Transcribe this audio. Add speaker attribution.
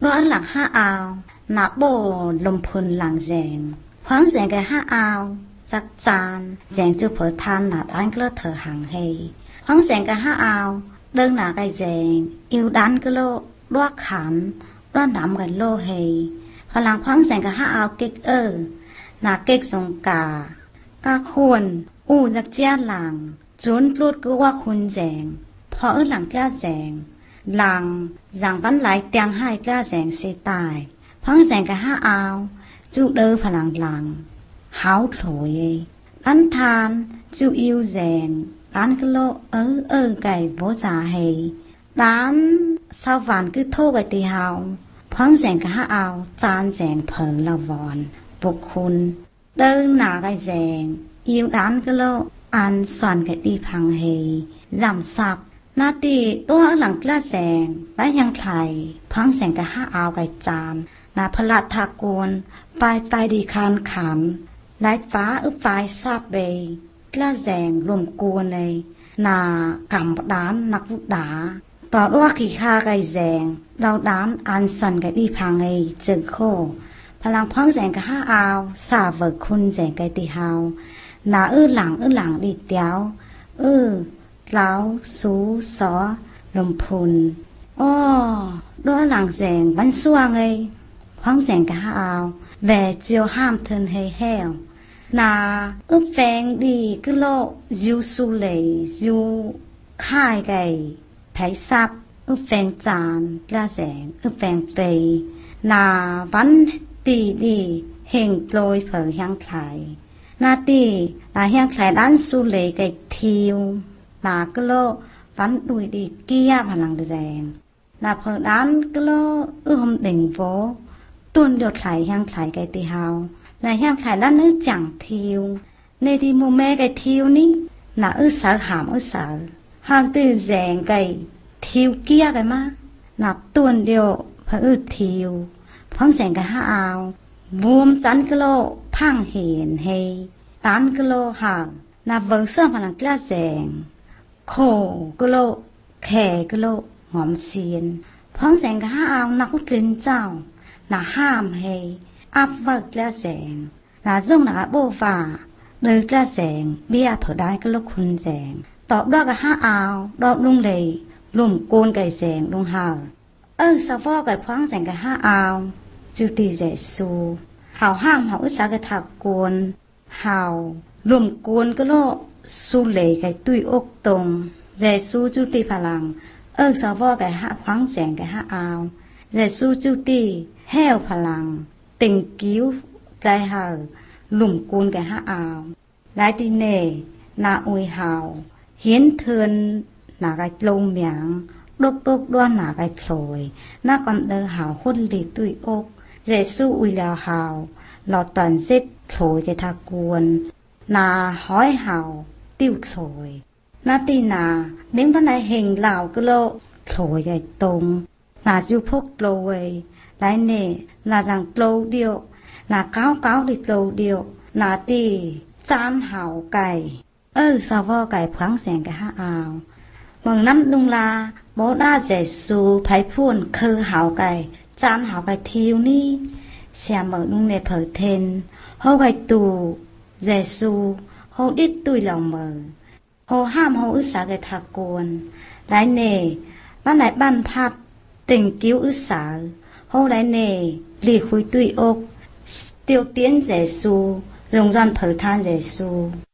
Speaker 1: ร้อนหลังห้าอาวนาโบลมพุนหลังแจงขวางแจงแกห้าอาวจักจานแจงจูเผอทานหนาด้านก็เธอห่างเฮขวางแจงแกห้าอาวเดินหนาไกแจงอิวด้านก็โลรวกขันร้อนดำกันโลเฮพลังขวางแจงแกห้าอาวเก๊กหนาเก๊กสงกากาควรจักเจ้าหลังจุนปลุดก็ว่าคุณแจงพอหลังกล้าแจงหลังอย่างบันไหลเตียงให้กล้าแจงเสียตายพังแจงกับห้าอาวจูเดอพลังหลังหาวโถยอันทานจูอิวแจงร้านก็โลไก่โบจ่าเฮร้านสาวานคือโทไปตีหาวพังแจงกับห้าอาวจานแจงเผิงละวอนบุคคุณเดินหนาไก่แจงอิวร้านก็โลอันสอนกับตีพังเฮจำซับนาตีตัวหลังกล้าแสงและยังไทยพังแสงกับห้าอาวไก่จานนาพลัดทากวนไปดีคานขันไล่ฟ้าไฟซาบเบยกล้าแสงรวมกวนเลยนากำด้านนักวุดาต่อว่าขี่ข้าไก่แสงเราด้านอันสันไก่ดีพังเฮจึงโคพลังพังแสงกับห้าอาวสาเวิร์คุณแสงไก่ตีเฮานาหลังดีเตียวเล้าสูสอลมพุนด้วยหลังแสงบันสว่างเลยพังแสงกับห้าอาวแหวเจียวห้ามเทินให้แห้วนาแฟงดีก็โลยูสูเลยยูค่ายไก่ไผ่ซับแฟงจานกล้าแสงแฟงเปยนาวันตีดีเฮงโกลยเผยยังไทยนาตีนาเฮียงไข่ด้านสูเลยไก่ทิวนาก็โลฟันดุยดีเกี้ยพลังแดงนาเพิงด้านก็โลหมดิ่งโวตุนเดียวไข่เฮียงไข่ไก่ตีเฮานาเฮียงไข่ด้านนึกจังทิวในที่มูแม่ไก่ทิวนี่นาสาวหามสาวห่างตื่นแดงไก่ทิวเกี้ยไก่มานาตุนเดียวพะทิวพังแสงไก่ห้าอาวบวมจันก็โลพังเห็นเฮตันก็โลห่างนาเบิงส่วนพลังกล้าแสงโคก็โลแข่ก็โลหอมเสียนพังแสงกับห้าอาวนักลิ้นเจ้านาห้ามเฮอับเวิร์กล้าแสงนาส่งนาโบฟ้าเลยกล้าแสงเบี้ยเผอได้ก็โลคุณแสงตอบดอกกับห้าอาวดอกลุงเลยลุ่มโกนไก่แสงลุงห่าสาวอไก่พังแสงกับห้าอาวจูตีเจสูเห่าห้ามเห่าอุตสาหกถักกวนเห่ารวมกวนก็โลสูเหล่ไก่ตุยอกตรงเจสูจูตีพลังสาวอไก่ห้าควังแสงไก่ห้าอาวเจสูจูตีแห้วพลังติงกิ้วไก่เห่าหลุมกวนไก่ห้าอาวหลายตีเนนาอุยเห่าเห็นเทินหนาไก่ลงเหมียงดกด้วนหนาไก่โคลยหน้าก่อนเดินเห่าหุ่นหลีตุยอกเจสูอุยลาวเห่าหลอดตอนเซ็ตโถยไก่ทากวนนาห้อยเห่าติ้วโถยนาตีนาเบ้งพันไดเฮงเหล่าก็โลโถยใหญ่ตรงนาจูพกโกลยไรเน่นาจังโกลเดียวนาเก้าดิโกลเดียวนาตีจานเห่าไก่สาวอไก่พังแสงกับห้าอาวเมืองน้ำลุงลาโบด้าเจสูไผ่พูนคือเห่าไก่จานเห่าไก่ทิวนี่เสียเมืองลุงเนเผอเทนเฮาไก่ตูเจสูเฮาดิดตุยเหล่าเมือเฮาห้ามเฮาอุตสาหกถักกวนไรเน่บ้านไหนบ้านพัดติ่งกิ้วอุตสาเฮาไรเน่หลีคุยตุยอกเตียวเตี้ยนเจสูจงรันเผอทานเจสู